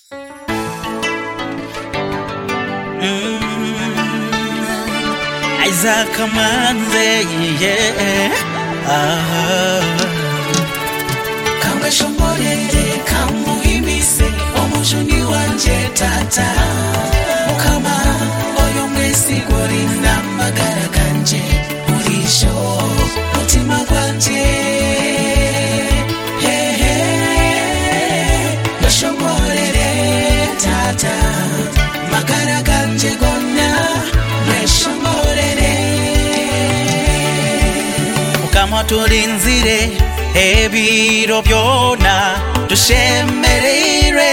Isaac Kamanze, yeah. Kamwe shomorere kamuhimise omujuni wanje tata mukama oyo mwesi gorinda magara ganje urisho mutima gwanje shomorere tata magara ganje gonna mukama tulinzire ebiro byona tushemerere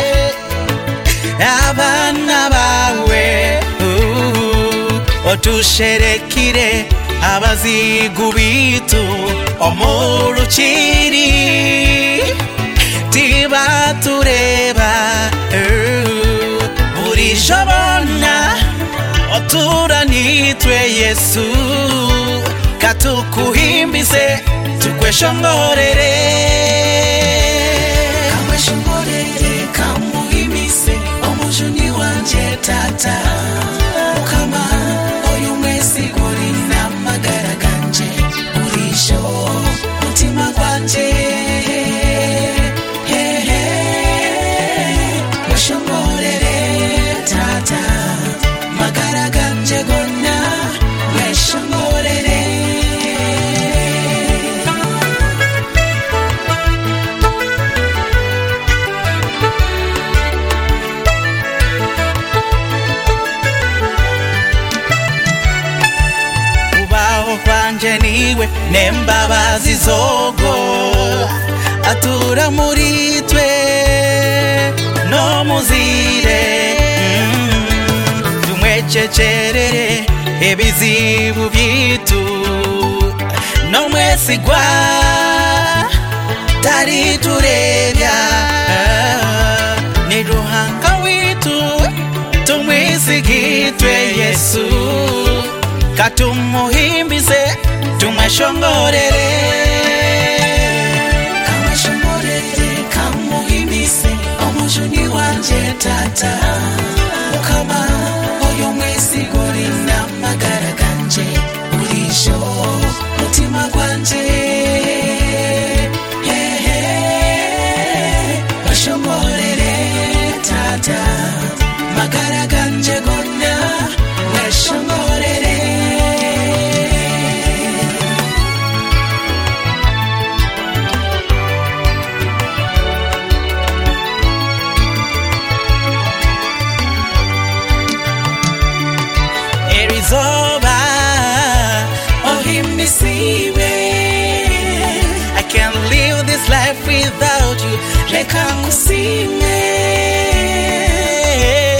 abana bawe otusherekire abazigu bitu omurukiri tibatureba buri jobona oturanitwe Yesu katukuhimbise tukweshongorere kamweshongorere kamuhimbise omujuni wanje tata mukama oyo mwesi gorinda magara ganje urisho mutima gwanje mweshongorere tata magara ganje gonna mweshongorere niwe nembabazi zogo atura muri twe no muzire tumwechecherere ebizibu byitu no mwesigwa tari turebya ni ruhanga witu tumwisigitwe Yesu katumuhimbize tumweshongorere kamweshongorere kamuhimbise omujuni wanje tata mukama oyo mwesi gorinda magara ganje urisho mutima gwanje mweshongorere tata magara ganje gonna mweshongorere I can't live this life without you. Reka kusime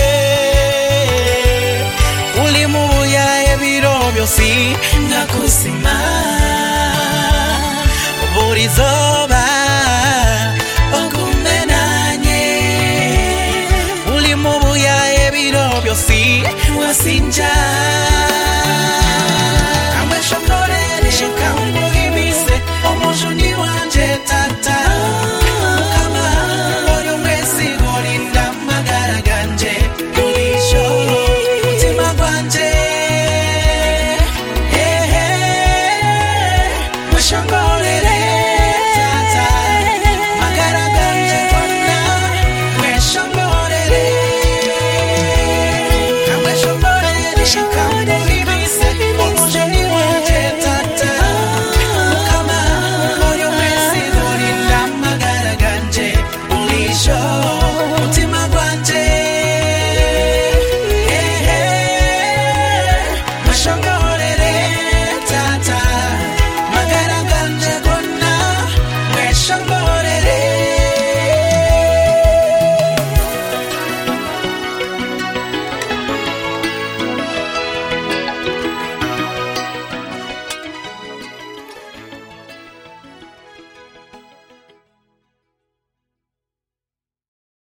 ulimuya ebiro byosi nakusime